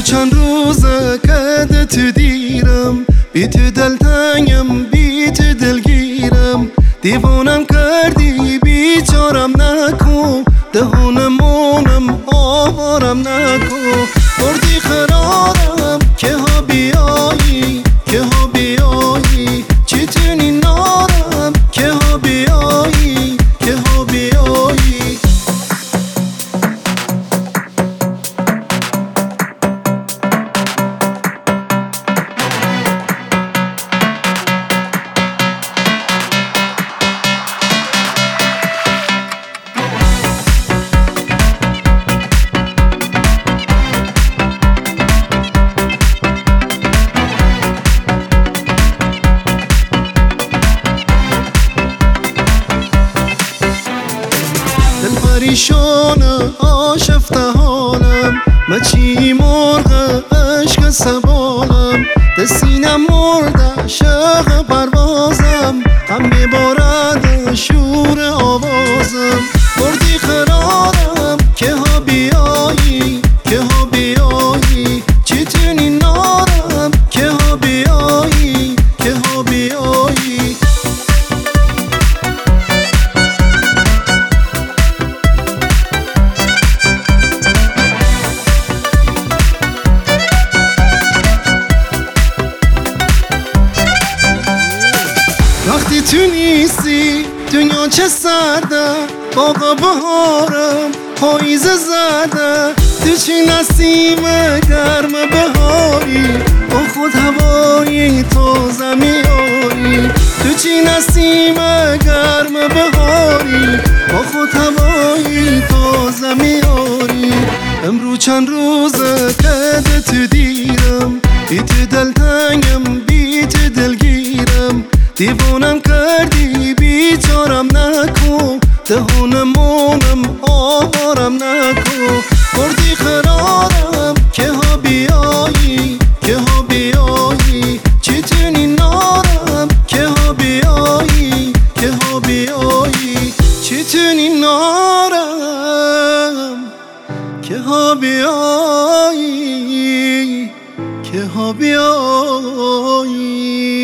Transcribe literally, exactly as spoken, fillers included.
چند روزه که تو دیرم، بی تو دلتنگم بی تو دلگیرم. دیوانم کردی بیچارم نکن، دهانمونم آوارم نکن. بردی قرارم که ها بیایی که ها بیایی، چتونی نارم که ها بیایی که ها بیایی. پریشان آشفته حالم، مچی مرغ عشق سبالم. دستینم مرده شق پروازم، هم میبارد شور آوازم. بردی قرارم که ها بیایی که ها بیایی، چتونی نارم که ها بیایی که ها بیایی. وقتی تو نیستی دنیا چه سرده، باغ بهارم پاییز زرده. تو چی نسیم گرم بهاری، با خود هوایی تازه میاری. تو چی نسیم گرم بهاری، با خود هوایی تازه میاری. امرو چند روزه که تو دیرم، بی تو دلتنگم بی تو دلگیرم. دیوانم کردی بیچارم نکن، دهانمونم آوارم نکن. بردی قرارم که ها بیایی که ها بیایی، چتونی نارم که ها بیایی که ها بیایی. چتونی نارم که ها بیایی که ها بیایی.